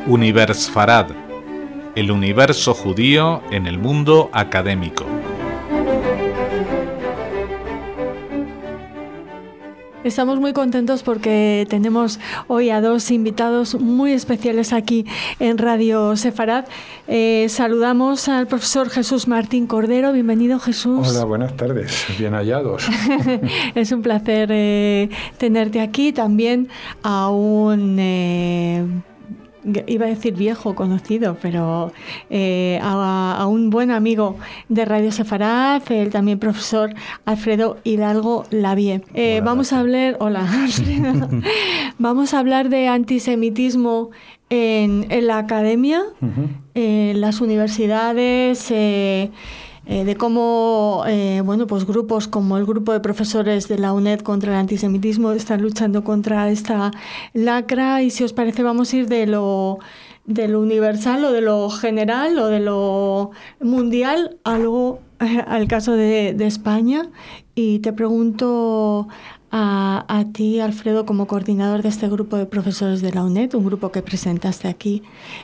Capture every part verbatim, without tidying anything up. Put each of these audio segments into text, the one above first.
Universfarad, el universo judío en el mundo académico. Estamos muy contentos porque tenemos hoy a dos invitados muy especiales aquí en Radio Sefarad. Eh, saludamos al profesor Jesús Martín Cordero. Bienvenido, Jesús. Hola, buenas tardes. Bien hallados. Es un placer eh, tenerte aquí. También a un... Eh, iba a decir viejo conocido, pero eh, a, a un buen amigo de Radio Sefarad, el también profesor Alfredo Hidalgo Lavie. Eh, vamos a hablar, hola, Alfredo. Vamos a hablar de antisemitismo en, en la academia, uh-huh. en las universidades, eh, Eh, de cómo eh, bueno, pues grupos como el grupo de profesores de la UNED contra el antisemitismo están luchando contra esta lacra, y si os parece vamos a ir de lo, de lo universal o de lo general o de lo mundial a luego eh, al caso de, de España. Y te pregunto a, a ti, Alfredo, como coordinador de este grupo de profesores de la UNED, un grupo que presentaste aquí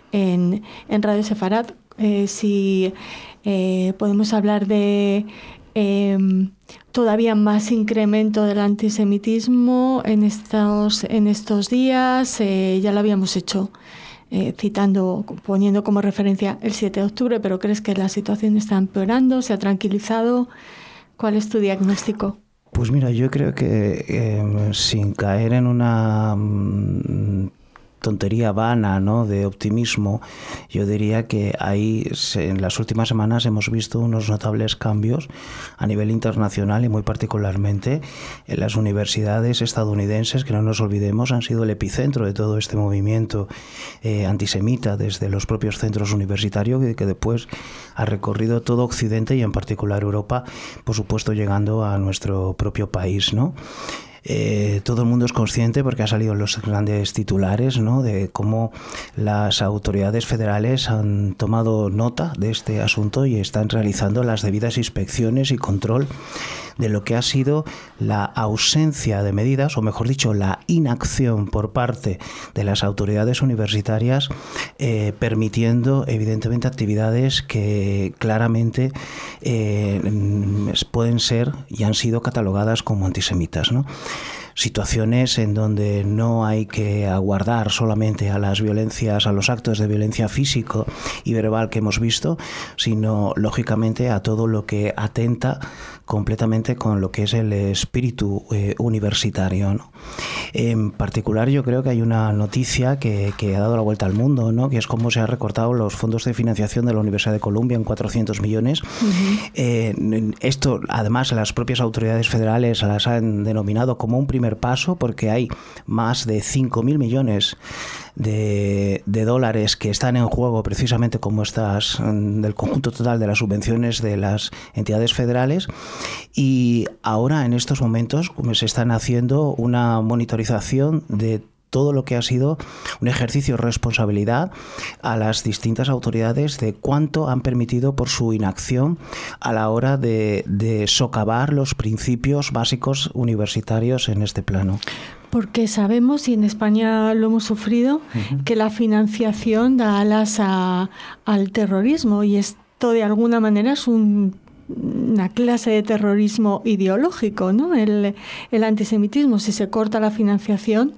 en, en Radio Sefarad, eh, si Eh, podemos hablar de eh, todavía más incremento del antisemitismo en estos, en estos días. Eh, ya lo habíamos hecho eh, citando, poniendo como referencia el siete de octubre, pero ¿crees que la situación está empeorando? ¿Se ha tranquilizado? ¿Cuál es tu diagnóstico? Pues mira, yo creo que eh, sin caer en una mm, tontería vana, ¿no?, de optimismo, yo diría que ahí en las últimas semanas hemos visto unos notables cambios a nivel internacional y muy particularmente en las universidades estadounidenses, que no nos olvidemos han sido el epicentro de todo este movimiento eh, antisemita desde los propios centros universitarios, que, que después ha recorrido todo Occidente y en particular Europa, por supuesto llegando a nuestro propio país, ¿no? Eh, todo el mundo es consciente, porque ha salido en los grandes titulares, ¿no?, de cómo las autoridades federales han tomado nota de este asunto y están realizando las debidas inspecciones y control de lo que ha sido la ausencia de medidas, o mejor dicho, la inacción por parte de las autoridades universitarias, eh, permitiendo evidentemente actividades que claramente eh, pueden ser y han sido catalogadas como antisemitas, ¿no? Situaciones en donde no hay que aguardar solamente a las violencias, a los actos de violencia físico y verbal que hemos visto, sino lógicamente a todo lo que atenta completamente con lo que es el espíritu eh, universitario, ¿no? En particular, yo creo que hay una noticia que, que ha dado la vuelta al mundo, ¿no?, que es cómo se han recortado los fondos de financiación de la Universidad de Columbia en cuatrocientos millones. Uh-huh. Eh, esto, además, las propias autoridades federales las han denominado como un primer paso, porque hay más de cinco mil millones de, de dólares que están en juego precisamente como estas del conjunto total de las subvenciones de las entidades federales, y ahora en estos momentos se están haciendo una monitorización de todo lo que ha sido un ejercicio de responsabilidad a las distintas autoridades de cuánto han permitido por su inacción a la hora de, de socavar los principios básicos universitarios en este plano. Porque sabemos, y en España lo hemos sufrido, uh-huh. que la financiación da alas a, al terrorismo, y esto de alguna manera es un una clase de terrorismo ideológico, ¿no? El, el antisemitismo, si se corta la financiación,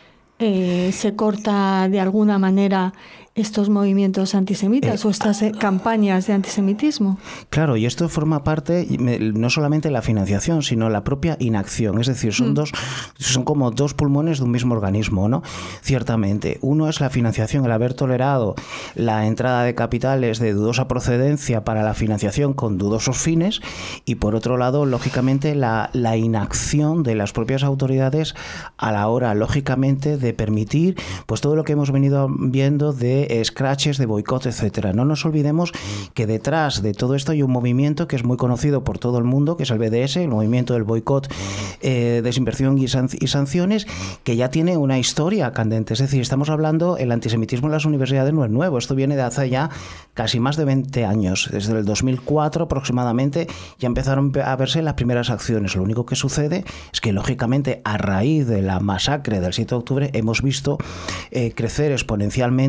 eh, se corta de alguna manera estos movimientos antisemitas eh, o estas eh, campañas de antisemitismo. Claro, y esto forma parte no solamente de la financiación, sino la propia inacción. Es decir, son mm. dos, son como dos pulmones de un mismo organismo, ¿no? Ciertamente. Uno es la financiación, el haber tolerado la entrada de capitales de dudosa procedencia para la financiación con dudosos fines, y por otro lado, lógicamente, la, la inacción de las propias autoridades a la hora, lógicamente, de permitir pues todo lo que hemos venido viendo de scratches, de boicot, etcétera. No nos olvidemos que detrás de todo esto hay un movimiento que es muy conocido por todo el mundo, que es el B D S, el movimiento del boicot, eh, desinversión y, san- y sanciones, que ya tiene una historia candente. Es decir, estamos hablando, el antisemitismo en las universidades no es nuevo, esto viene de hace ya casi más de veinte años. Desde el dos mil cuatro aproximadamente ya empezaron a verse las primeras acciones. Lo único que sucede es que, lógicamente, a raíz de la masacre del siete de octubre hemos visto eh, crecer exponencialmente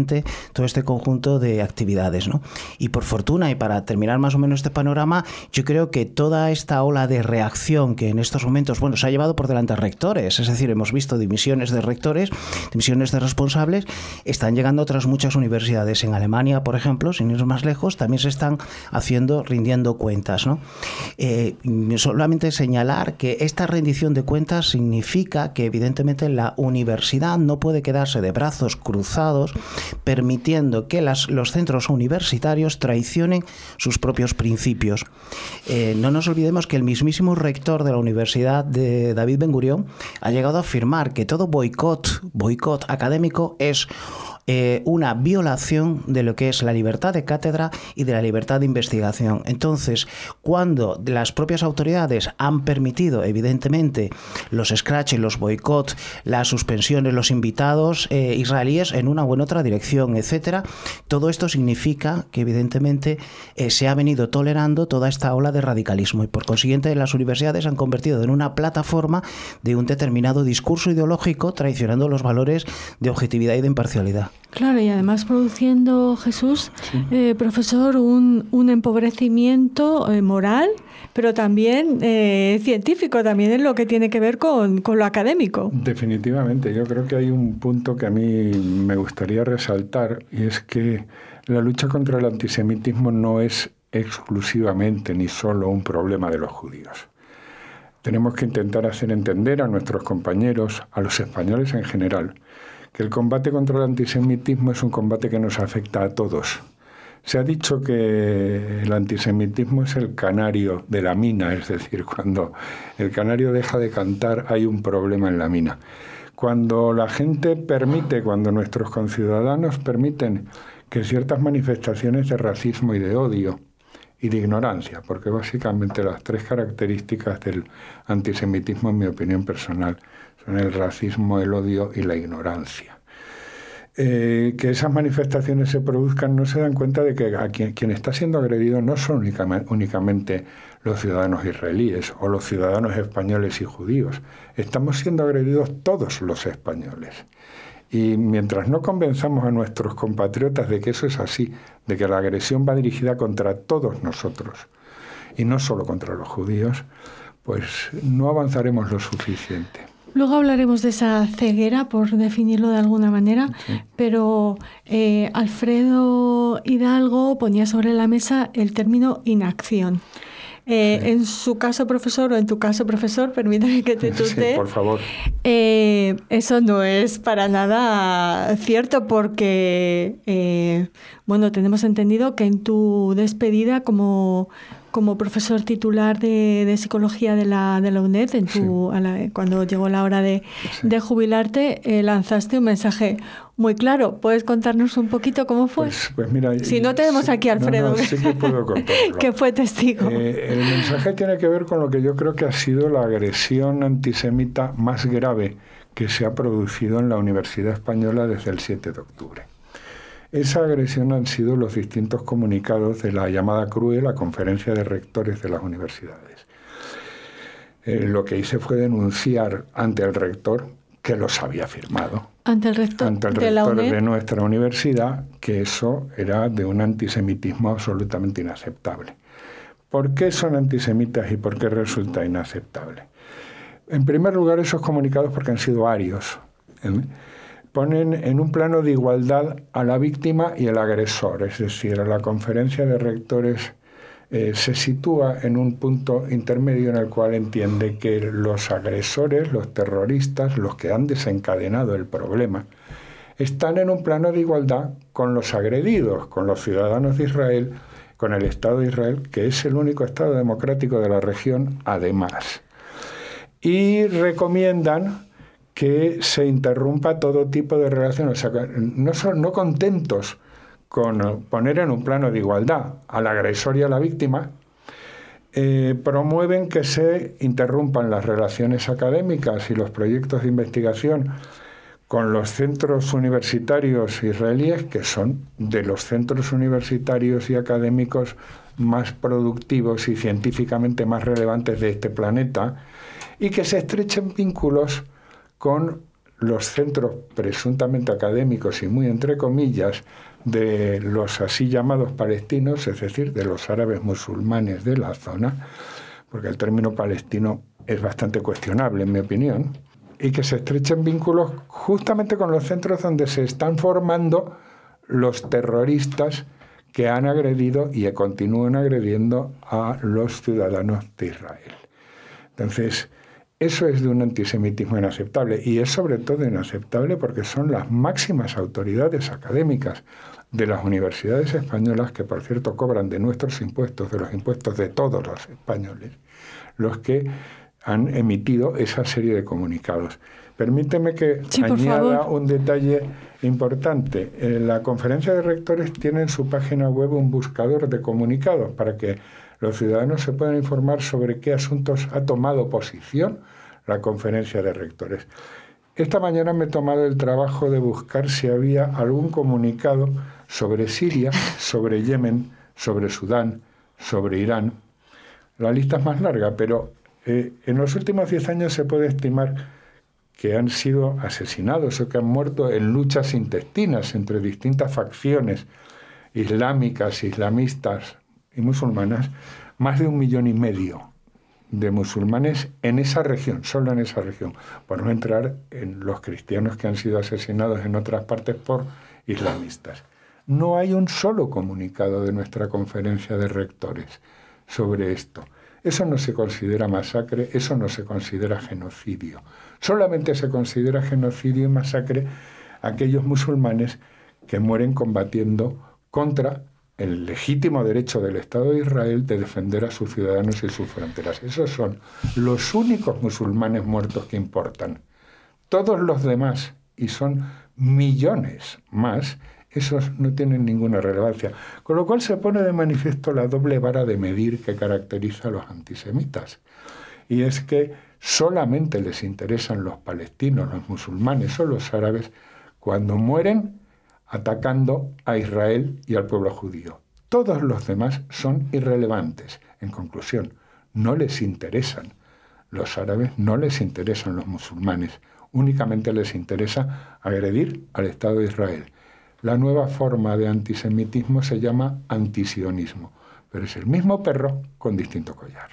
todo este conjunto de actividades, ¿no? Y por fortuna, y para terminar más o menos este panorama, yo creo que toda esta ola de reacción que en estos momentos, bueno, se ha llevado por delante a rectores, es decir, hemos visto dimisiones de rectores, dimisiones de responsables, están llegando a otras muchas universidades. En Alemania, por ejemplo, sin ir más lejos, también se están haciendo, rindiendo cuentas, ¿no? Eh, solamente señalar que esta rendición de cuentas significa que evidentemente la universidad no puede quedarse de brazos cruzados permitiendo que las, los centros universitarios traicionen sus propios principios. Eh, no nos olvidemos que el mismísimo rector de la Universidad de David Ben Gurión ha llegado a afirmar que todo boicot, boicot académico es Eh, una violación de lo que es la libertad de cátedra y de la libertad de investigación. Entonces, cuando las propias autoridades han permitido, evidentemente, los scratch y los boicots, las suspensiones, los invitados eh, israelíes en una u en otra dirección, etcétera, todo esto significa que, evidentemente, eh, se ha venido tolerando toda esta ola de radicalismo y, por consiguiente, las universidades se han convertido en una plataforma de un determinado discurso ideológico, traicionando los valores de objetividad y de imparcialidad. Claro, y además produciendo, Jesús, sí. eh, profesor, un, un empobrecimiento eh, moral, pero también eh, científico, también en lo que tiene que ver con, con lo académico. Definitivamente, yo creo que hay un punto que a mí me gustaría resaltar, y es que la lucha contra el antisemitismo no es exclusivamente ni solo un problema de los judíos. Tenemos que intentar hacer entender a nuestros compañeros, a los españoles en general, que el combate contra el antisemitismo es un combate que nos afecta a todos. Se ha dicho que el antisemitismo es el canario de la mina, es decir, cuando el canario deja de cantar hay un problema en la mina. Cuando la gente permite, cuando nuestros conciudadanos permiten que ciertas manifestaciones de racismo y de odio y de ignorancia, porque básicamente las tres características del antisemitismo, en mi opinión personal, son el racismo, el odio y la ignorancia. Eh, que esas manifestaciones se produzcan, no se dan cuenta de que a quien, quien está siendo agredido no son únicamente, únicamente los ciudadanos israelíes o los ciudadanos españoles y judíos. Estamos siendo agredidos todos los españoles. Y mientras no convenzamos a nuestros compatriotas de que eso es así, de que la agresión va dirigida contra todos nosotros y no solo contra los judíos, pues no avanzaremos lo suficiente. Luego hablaremos de esa ceguera, por definirlo de alguna manera, sí. pero eh, Alfredo Hidalgo ponía sobre la mesa el término inacción. Eh, sí. En su caso, profesor, o en tu caso, profesor, permítame que te tutee. Sí, por favor. Eh, eso no es para nada cierto porque, eh, bueno, tenemos entendido que en tu despedida como... como profesor titular de, de psicología de la, de la UNED, en tu, sí. a la, cuando llegó la hora de, sí. de jubilarte, eh, lanzaste un mensaje muy claro. ¿Puedes contarnos un poquito cómo fue? Pues, pues mira, si no tenemos sí, aquí a Alfredo, no, no, sí que puedo contarlo. que fue testigo. Eh, el mensaje tiene que ver con lo que yo creo que ha sido la agresión antisemita más grave que se ha producido en la Universidad Española desde el siete de octubre. Esa agresión han sido los distintos comunicados de la llamada C R U E, la Conferencia de Rectores de las Universidades. Eh, lo que hice fue denunciar ante el rector, que los había firmado, ante el rector, ante el de, rector la UNED, de nuestra universidad, que eso era de un antisemitismo absolutamente inaceptable. ¿Por qué son antisemitas y por qué resulta inaceptable? En primer lugar, esos comunicados porque han sido arios, ¿eh? Ponen en un plano de igualdad a la víctima y el agresor, es decir, la Conferencia de Rectores eh, se sitúa en un punto intermedio en el cual entiende que los agresores, los terroristas, los que han desencadenado el problema, están en un plano de igualdad con los agredidos, con los ciudadanos de Israel, con el Estado de Israel, que es el único Estado democrático de la región, además. Y recomiendan que se interrumpa todo tipo de relaciones. O sea, no, son, no contentos con poner en un plano de igualdad al agresor y a la víctima, eh, promueven que se interrumpan las relaciones académicas y los proyectos de investigación con los centros universitarios israelíes, que son de los centros universitarios y académicos más productivos y científicamente más relevantes de este planeta, y que se estrechen vínculos con los centros presuntamente académicos y muy entre comillas de los así llamados palestinos, es decir, de los árabes musulmanes de la zona, porque el término palestino es bastante cuestionable en mi opinión, y que se estrechen vínculos justamente con los centros donde se están formando los terroristas que han agredido y que continúan agrediendo a los ciudadanos de Israel. Entonces, eso es de un antisemitismo inaceptable, y es sobre todo inaceptable porque son las máximas autoridades académicas de las universidades españolas, que por cierto cobran de nuestros impuestos, de los impuestos de todos los españoles, los que han emitido esa serie de comunicados. Permíteme que sí, añada un detalle importante. En la conferencia de rectores tiene en su página web un buscador de comunicados para que los ciudadanos se puedan informar sobre qué asuntos ha tomado posición la conferencia de rectores. Esta mañana me he tomado el trabajo de buscar si había algún comunicado sobre Siria, sobre Yemen, sobre Sudán, sobre Irán. La lista es más larga, pero eh, en los últimos diez años se puede estimar que han sido asesinados o que han muerto en luchas intestinas entre distintas facciones islámicas, islamistas y musulmanas, más de un millón y medio de musulmanes en esa región, solo en esa región, por no entrar en los cristianos que han sido asesinados en otras partes por islamistas. No hay un solo comunicado de nuestra conferencia de rectores sobre esto. Eso no se considera masacre, eso no se considera genocidio. Solamente se considera genocidio y masacre a aquellos musulmanes que mueren combatiendo contra el legítimo derecho del Estado de Israel de defender a sus ciudadanos y sus fronteras. Esos son los únicos musulmanes muertos que importan. Todos los demás, y son millones más, esos no tienen ninguna relevancia. Con lo cual se pone de manifiesto la doble vara de medir que caracteriza a los antisemitas. Y es que solamente les interesan los palestinos, los musulmanes o los árabes cuando mueren atacando a Israel y al pueblo judío. Todos los demás son irrelevantes. En conclusión, no les interesan los árabes, no les interesan los musulmanes. Únicamente les interesa agredir al Estado de Israel. La nueva forma de antisemitismo se llama antisionismo, pero es el mismo perro con distinto collar.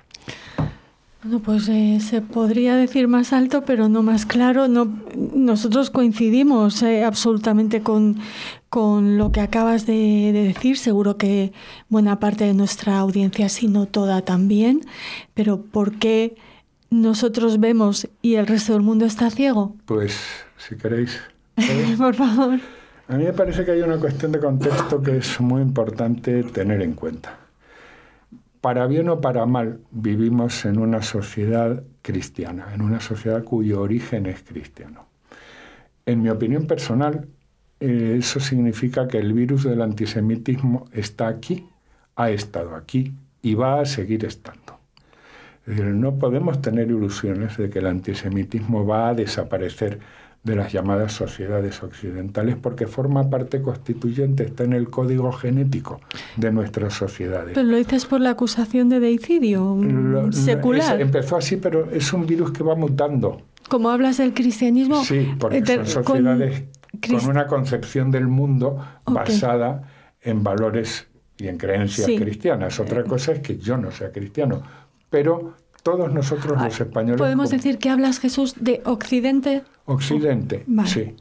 Bueno, pues eh, se podría decir más alto, pero no más claro. No, nosotros coincidimos eh, absolutamente con, con lo que acabas de, de decir. Seguro que buena parte de nuestra audiencia, si no toda también. Pero ¿por qué nosotros vemos y el resto del mundo está ciego? Pues, si queréis... Por favor. A mí me parece que hay una cuestión de contexto que es muy importante tener en cuenta. Para bien o para mal, vivimos en una sociedad cristiana, en una sociedad cuyo origen es cristiano. En mi opinión personal, eh, eso significa que el virus del antisemitismo está aquí, ha estado aquí y va a seguir estando. Es decir, no podemos tener ilusiones de que el antisemitismo va a desaparecer de las llamadas sociedades occidentales, porque forma parte constituyente, está en el código genético de nuestras sociedades. Pero lo dices por la acusación de deicidio lo, secular. Es, empezó así, pero es un virus que va mutando. Como hablas del cristianismo... Sí, porque son sociedades con, con una concepción del mundo okay. basada en valores y en creencias sí. cristianas. Otra cosa es que yo no sea cristiano, pero... Todos nosotros los españoles... ¿Podemos como... decir que hablas, Jesús, de Occidente? Occidente, oh, vale. sí.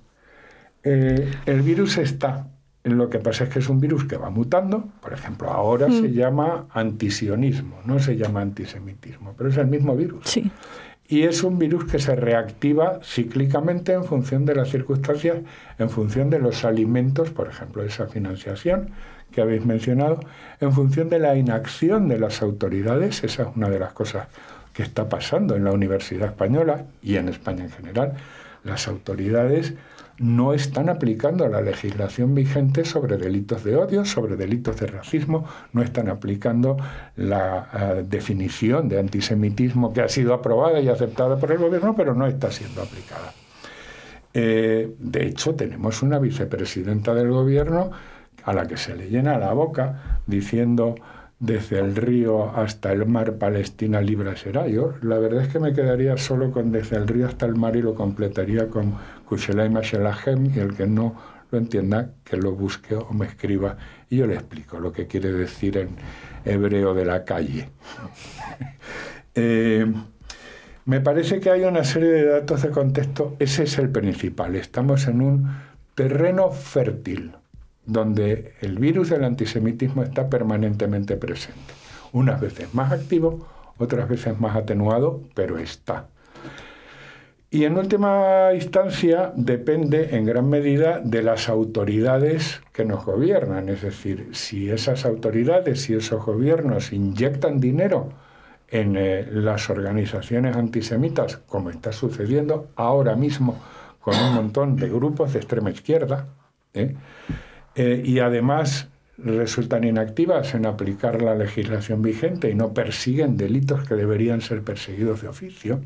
Eh, el virus está. Lo que pasa es que es un virus que va mutando. Por ejemplo, ahora mm. se llama antisionismo, no se llama antisemitismo, pero es el mismo virus. Sí. Y es un virus que se reactiva cíclicamente en función de las circunstancias, en función de los alimentos, por ejemplo, esa financiación que habéis mencionado, en función de la inacción de las autoridades. Esa es una de las cosas que está pasando en la Universidad Española y en España en general. Las autoridades no están aplicando la legislación vigente sobre delitos de odio, sobre delitos de racismo, no están aplicando la uh, definición de antisemitismo que ha sido aprobada y aceptada por el gobierno, pero no está siendo aplicada. Eh, de hecho, tenemos una vicepresidenta del gobierno a la que se le llena la boca diciendo desde el río hasta el mar, Palestina libre será. Yo la verdad es que me quedaría solo con desde el río hasta el mar y lo completaría con Kushelay Mashelahem, y el que no lo entienda, que lo busque o me escriba y yo le explico lo que quiere decir en hebreo de la calle. eh, me parece que hay una serie de datos de contexto, ese es el principal. Estamos en un terreno fértil, donde el virus del antisemitismo está permanentemente presente. Unas veces más activo, otras veces más atenuado, pero está. Y en última instancia depende en gran medida de las autoridades que nos gobiernan. Es decir, si esas autoridades, si esos gobiernos inyectan dinero en eh, las organizaciones antisemitas, como está sucediendo ahora mismo con un montón de grupos de extrema izquierda, ¿eh? Eh, y además resultan inactivas en aplicar la legislación vigente y no persiguen delitos que deberían ser perseguidos de oficio,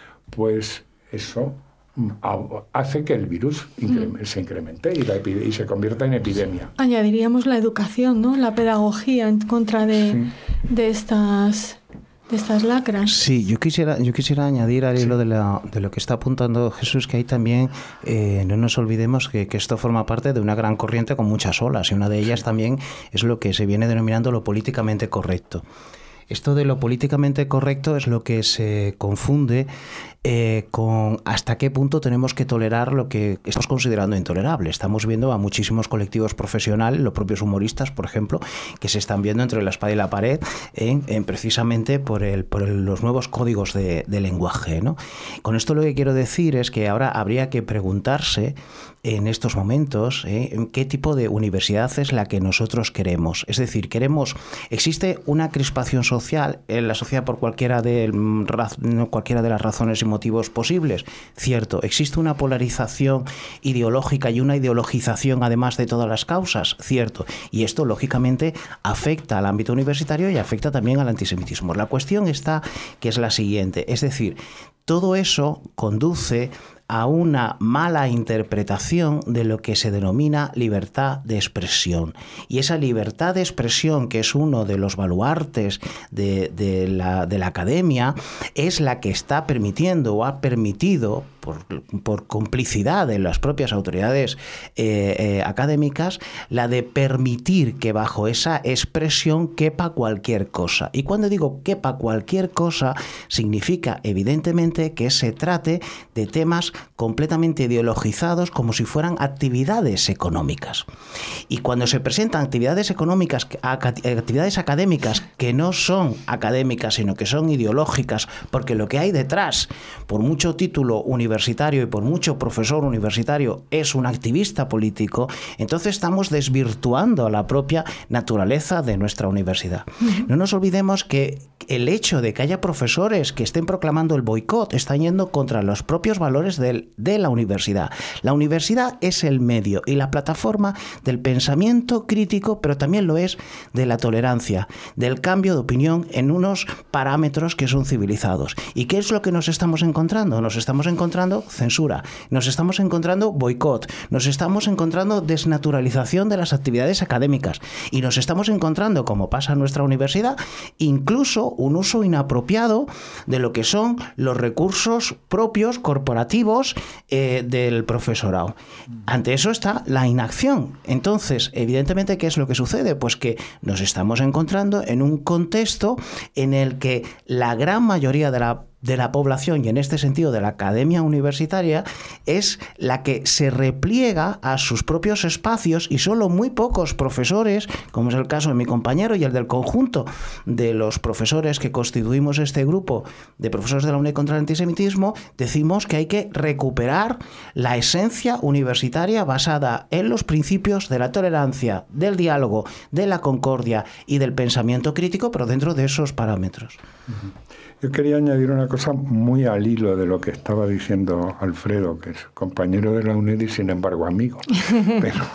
pues eso hace que el virus incre- se incremente y, la epi- y se convierta en epidemia. Añadiríamos la educación, ¿no? La pedagogía en contra de, Sí. de estas... de estas lacras. Sí, yo quisiera, yo quisiera añadir al hilo sí. de, la, de lo que está apuntando Jesús, que hay también, eh, no nos olvidemos que, que esto forma parte de una gran corriente con muchas olas, y una de ellas también es lo que se viene denominando lo políticamente correcto. Esto de lo políticamente correcto es lo que se confunde eh, con hasta qué punto tenemos que tolerar lo que estamos considerando intolerable. Estamos viendo a muchísimos colectivos profesionales, los propios humoristas, por ejemplo, que se están viendo entre la espada y la pared eh, eh, precisamente por, el, por el, los nuevos códigos de, de lenguaje, ¿no? Con esto lo que quiero decir es que ahora habría que preguntarse en estos momentos eh, qué tipo de universidad es la que nosotros queremos. Es decir, queremos, existe una crispación social en la sociedad por cualquiera de, cualquiera de las razones y motivos posibles. Cierto, existe una polarización ideológica y una ideologización además de todas las causas. Cierto, y esto lógicamente afecta al ámbito universitario y afecta también al antisemitismo. La cuestión está que es la siguiente, es decir, todo eso conduce a una mala interpretación de lo que se denomina libertad de expresión. Y esa libertad de expresión, que es uno de los baluartes de, de, la, de la academia, es la que está permitiendo o ha permitido, por, por complicidad de las propias autoridades eh, eh, académicas, la de permitir que bajo esa expresión quepa cualquier cosa. Y cuando digo quepa cualquier cosa, significa evidentemente que se trate de temas completamente ideologizados como si fueran actividades económicas. Y cuando se presentan actividades económicas, actividades académicas que no son académicas, sino que son ideológicas, porque lo que hay detrás, por mucho título universitario y por mucho profesor universitario, es un activista político, entonces estamos desvirtuando la propia naturaleza de nuestra universidad. No nos olvidemos que el hecho de que haya profesores que estén proclamando el boicot está yendo contra los propios valores del, de la universidad. La universidad es el medio y la plataforma del pensamiento crítico, pero también lo es de la tolerancia, del cambio de opinión en unos parámetros que son civilizados. ¿Y qué es lo que nos estamos encontrando? Nos estamos encontrando censura, nos estamos encontrando boicot, nos estamos encontrando desnaturalización de las actividades académicas y nos estamos encontrando, como pasa en nuestra universidad, incluso un uso inapropiado de lo que son los recursos propios corporativos eh, del profesorado. Ante eso está la inacción. Entonces, evidentemente, ¿qué es lo que sucede? Pues que nos estamos encontrando en un contexto en el que la gran mayoría de la de la población, y en este sentido de la academia universitaria, es la que se repliega a sus propios espacios y solo muy pocos profesores, como es el caso de mi compañero y el del conjunto de los profesores que constituimos este grupo de profesores de la UNED contra el antisemitismo, decimos que hay que recuperar la esencia universitaria basada en los principios de la tolerancia, del diálogo, de la concordia y del pensamiento crítico, pero dentro de esos parámetros. Uh-huh. Yo quería añadir una cosa muy al hilo de lo que estaba diciendo Alfredo, que es compañero de la UNED y sin embargo amigo. Pero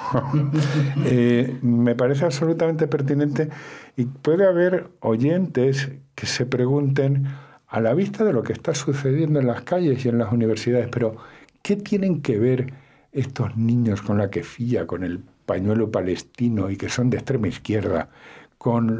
eh, me parece absolutamente pertinente y puede haber oyentes que se pregunten, a la vista de lo que está sucediendo en las calles y en las universidades, pero ¿qué tienen que ver estos niños con la kefía, con el pañuelo palestino y que son de extrema izquierda, con los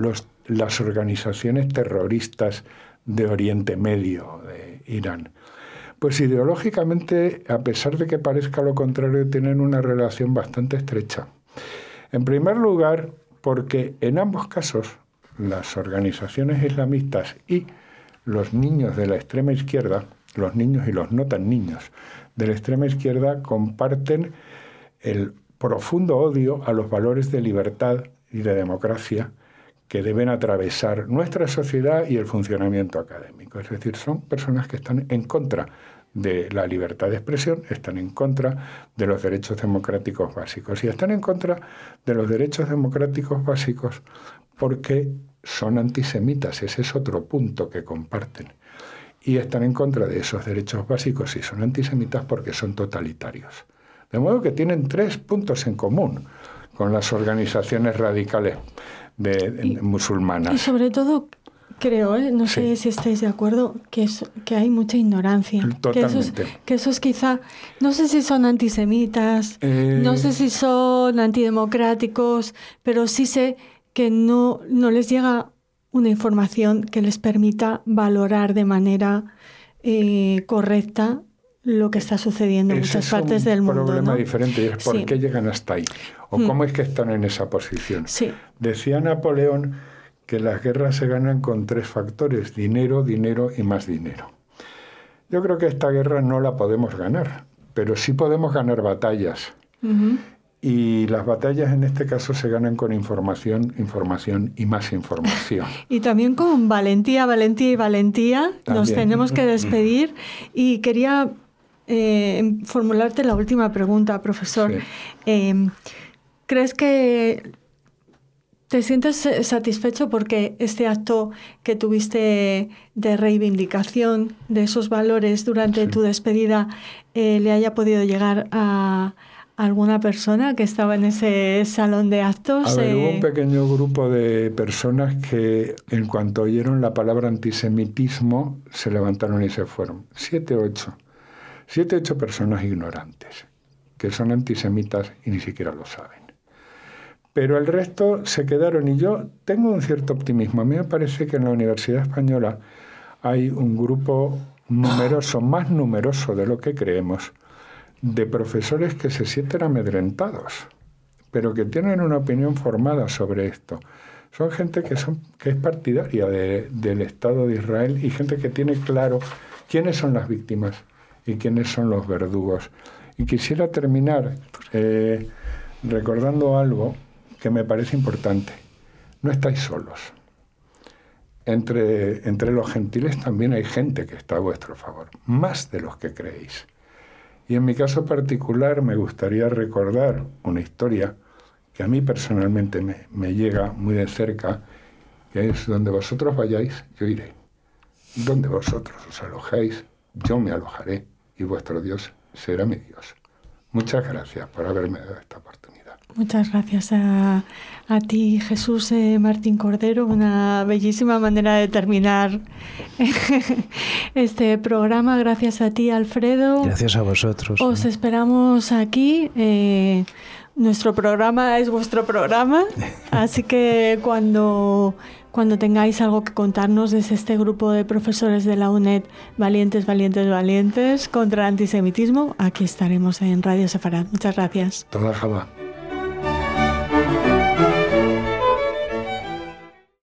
las organizaciones terroristas de Oriente Medio, de Irán? Pues ideológicamente, a pesar de que parezca lo contrario, tienen una relación bastante estrecha. En primer lugar, porque en ambos casos las organizaciones islamistas y los niños de la extrema izquierda, los niños y los no tan niños de la extrema izquierda, comparten el profundo odio a los valores de libertad y de democracia que deben atravesar nuestra sociedad y el funcionamiento académico. Es decir, son personas que están en contra de la libertad de expresión, están en contra de los derechos democráticos básicos. Y están en contra de los derechos democráticos básicos porque son antisemitas. Ese es otro punto que comparten. Y están en contra de esos derechos básicos y son antisemitas porque son totalitarios. De modo que tienen tres puntos en común con las organizaciones radicales de, de, y, musulmanas. Y sobre todo, creo, ¿eh? no sé sí. si estáis de acuerdo, que, es, que hay mucha ignorancia. Totalmente. Que esos, que esos quizá, no sé si son antisemitas, eh... no sé si son antidemocráticos, pero sí sé que no, no les llega una información que les permita valorar de manera eh, correcta lo que está sucediendo en muchas partes del mundo. Es un problema ¿no? diferente, y es por sí. qué llegan hasta ahí, o mm. cómo es que están en esa posición. Sí. Decía Napoleón que las guerras se ganan con tres factores: dinero, dinero y más dinero. Yo creo que esta guerra no la podemos ganar, pero sí podemos ganar batallas. Uh-huh. Y las batallas en este caso se ganan con información, información y más información. Y también con valentía, valentía y valentía. También. Nos tenemos que despedir. Y quería eh, formularte la última pregunta, profesor. Sí. Eh, ¿Crees que te sientes satisfecho porque este acto que tuviste de reivindicación de esos valores durante sí. tu despedida eh, le haya podido llegar a alguna persona que estaba en ese salón de actos? A ver, eh... hubo un pequeño grupo de personas que en cuanto oyeron la palabra antisemitismo se levantaron y se fueron. Siete, ocho. Siete, ocho personas ignorantes, que son antisemitas y ni siquiera lo saben. Pero el resto se quedaron y yo tengo un cierto optimismo. A mí me parece que en la Universidad Española hay un grupo numeroso, más numeroso de lo que creemos, de profesores que se sienten amedrentados, pero que tienen una opinión formada sobre esto. Son gente que, son, que es partidaria de, del Estado de Israel y gente que tiene claro quiénes son las víctimas y quiénes son los verdugos. Y quisiera terminar eh, recordando algo que me parece importante. No estáis solos. Entre, entre los gentiles también hay gente que está a vuestro favor, más de los que creéis. Y en mi caso particular me gustaría recordar una historia que a mí personalmente me, me llega muy de cerca, que es: donde vosotros vayáis, yo iré. Donde vosotros os alojéis, yo me alojaré, y vuestro Dios será mi Dios. Muchas gracias por haberme dado esta oportunidad. Muchas gracias a, a ti, Jesús eh, Martín Cordero. Una bellísima manera de terminar este programa. Gracias a ti, Alfredo. Gracias a vosotros. Os ¿no? esperamos aquí. Eh, nuestro programa es vuestro programa, así que cuando, cuando tengáis algo que contarnos desde este grupo de profesores de la UNED, valientes, valientes, valientes, contra el antisemitismo, aquí estaremos en Radio Sefarad. Muchas gracias. Toda Java.